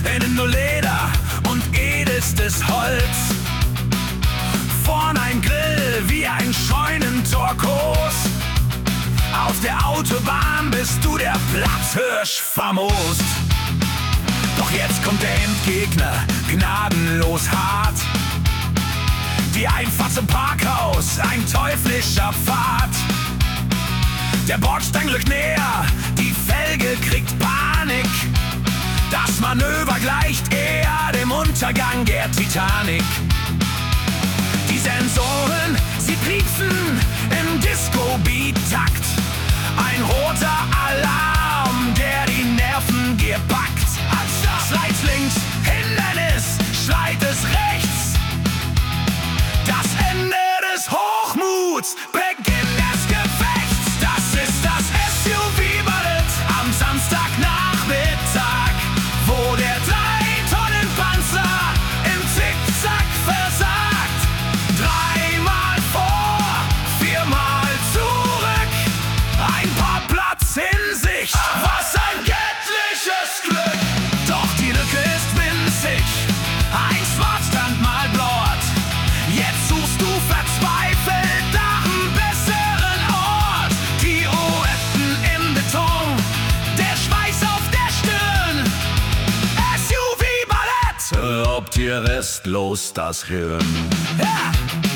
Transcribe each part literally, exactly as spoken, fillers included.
innen nur Leder und edelstes Holz. Vorn ein Grill wie ein Scheunentor-Kurs. Auf der Autobahn bist du der Platzhirsch vermoost. Doch jetzt kommt der Endgegner, gnadenlos hart. Die Einfahrt zum Parkhaus, ein teuflischer Pfad. Der Bordstein rückt näher, die Felge kriegt Panik. Das Manöver gleicht eher dem Untergang der Titanic. Die Sensoren, sie piepsen im Disco-Beat-Takt. Ein roter Alarm, der die Nerven gepackt. Slides links, Hindernis, schleit es rechts. Das Ende des Hochmuts, Beginn des Gefechts. Das ist das S U V-Ballett am Samstagnachmittag, wo der drei-Tonnen-Panzer im Zickzack versagt. Dreimal vor, viermal zurück, ein paar Platz in Sicht. Was ein göttliches Glück! Doch die Lücke ist winzig, ein Smartstand mal dort. Jetzt suchst du verzweifelt nach einem besseren Ort. Pirouetten im Beton, der Schweiß auf der Stirn. S U V-Ballett raubt dir restlos das Hirn. Ja!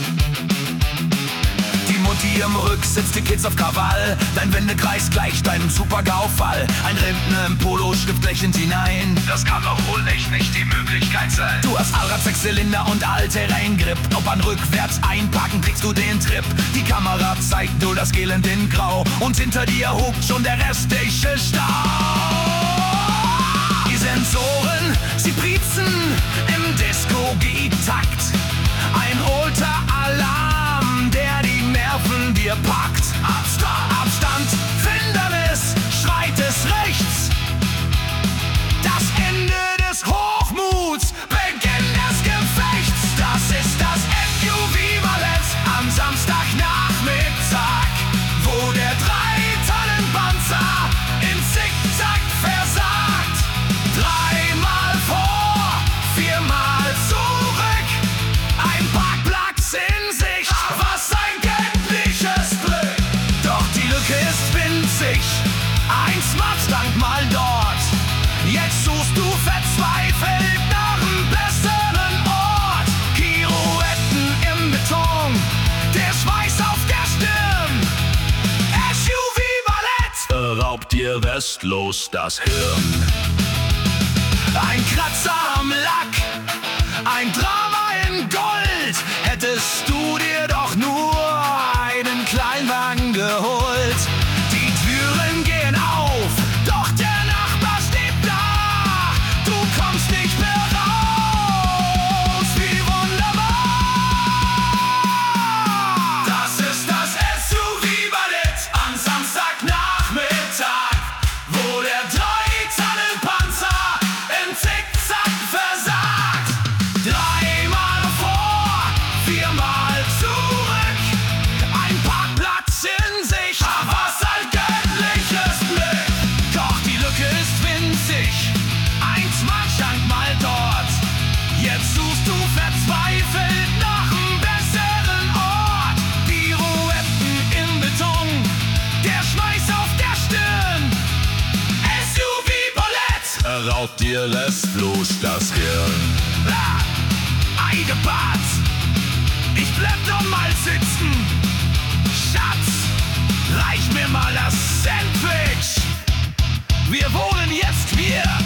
Die Mutti im Rücksitz, die Kids auf Krawall. Dein Wendekreis gleicht deinem Super-GAU-Fall. Ein Rentner im Polo-Stift lächelnd hinein. Das kann doch wohl echt nicht die Möglichkeit sein. Du hast Allrad, Sechszylinder und Allterrain-Grip. Ob an rückwärts einparken, kriegst du den Trip. Die Kamera zeigt nur das Elend in Grau. Und hinter dir hupt schon der restliche Stau. Die Sensoren, sie piepsen im Disco-G-Takt. Ein roter Alarm, der die Nerven dir packt. Abstand, Abstand, Hindernis, schreit es rechts. Das Ende des Hochmuts, Beginn des Gefechts. Das ist das S U V-Ballett am Samstagnachmittag, wo der drei-Tonnen-Panzer im Zickzack versagt. Dreimal vor, viermal zurück, ein Parkplatz in Sicht. Was ein göttliches Glück! Doch die Lücke ist winzig, ein Smartstand mal dort. Jetzt suchst du verzweifelt nach einem besseren Ort. Pirouetten im Beton, der Schweiß auf der Stirn. S U V-Ballett raubt dir restlos das Hirn. Ein Kratzer am Lack, ein Drama in Gold. Hättest du dir doch nur einen Kleinwagen geholt. Die Türen gehen auf, doch der Nachbar steht da. Du kommst nicht mehr raus, wie wunderbar. Das ist das S U V-Ballett am Samstagnachmittag, wo der drei-Tonnen-Panzer im Zickzack versagt. Dreimal vor, viermal zurück, ein Parkplatz in Sicht. Was ein göttliches Glück! Doch die Lücke ist winzig, ein Smartstand mal dort. Jetzt suchst du verzweifelt nach einem besseren Ort. Pirouetten im Beton, der Schweiß auf der Stirn. S U V-Ballett raubt dir restlos das Hirn. Ah, Eidebad, ich bleib doch mal sitzen. Schatz, reich mir mal das Sandwich. Wir wohnen jetzt hier